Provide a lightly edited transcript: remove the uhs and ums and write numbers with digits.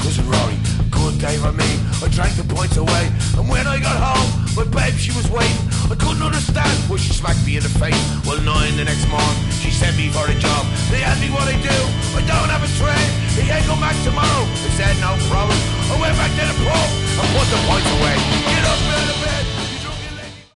cousin Rory, good day for me. I drank the points away, and when I got home, my babe, she was waiting. I couldn't understand why she smacked me in the face. Well, 9 the next morning, she sent me for a job. They asked me what I do, I don't have a train. He can't come back tomorrow. I said no problem. I went back to the pub and put the points away.